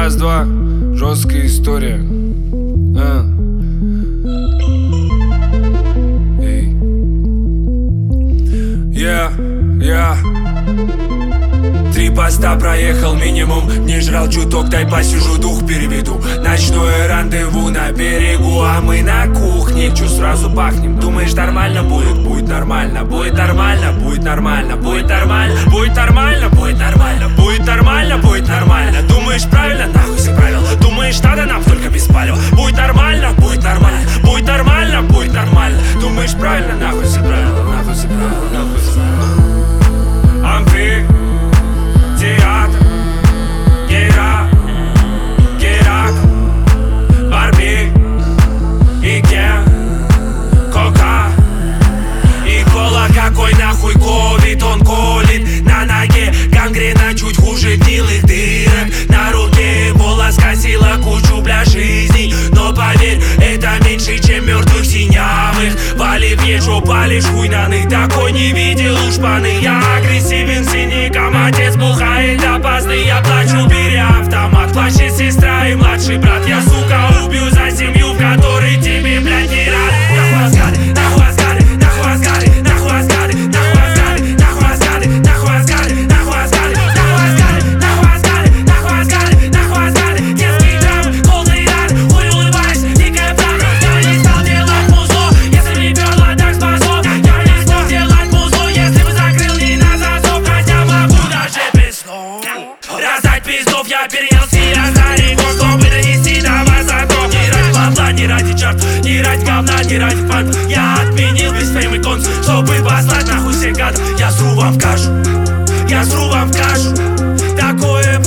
Раз-два, жесткая история. Эй. Я 3 поста проехал минимум, не жрал чуток, дай посижу, дух переведу. Ночное рандеву на берегу, а мы на кухне. Чё сразу пахнем? Думаешь, нормально будет? Будет нормально, будет нормально, будет нормально, будет нормально, будет нормально, будет нормально, будет нормально, будет нормально. Думаешь, правильно? Нахуй все правила. Думаешь, надо нам только без палева? Будет нормально, будет нормально, будет нормально, будет нормально. Думаешь, правильно? Нахуй все правила, нахуй все правила, нахуй все правила. Амфи, театр, Герак, Барби и Кен, Кока и кола. Какой нахуй ковид, он колит на ноге, гангрена чуть хуже гнилых дырок. На руке Эбола скосила кучу, бля, жизней. Но поверь, это меньше, чем мертвых синявых. Вали в ежу, палишь хуйняный, такой не видел уж паны. Я агрессивен синяком, отец бухает опасно. Я плачу, беря автомат, плачет сестра и младший брат. Я, сука, убью за семью, в которой тебе, блядь, не рад. Нахуй Аскады, нахуй Аскады, нахуй Аскады, нахуй Аскады, нахуй Аскады, нахуй Аскады, нахуй Аскады, нахуй Аскады, нахуй Аскады, нахуй Аскады, нахуй Аскады, нахуй Аскады. Детские драмы, полные раны, хуй улыбайся, дикая правда. Я не стал делать музло, если не перла, так спасо. Я не смог делать музло, если бы закрыл не на засов. Хотя могу даже без снов раздать пиздов. Я перенял стиль стариков, чтобы донести до высоков. Не ради бабла, не ради черт, не ради говна, не ради фан. Я отменил весь фейм и конс, чтобы послать нахуй всех гадов. Я сру вам в кашу, я сру вам в кашу. Такое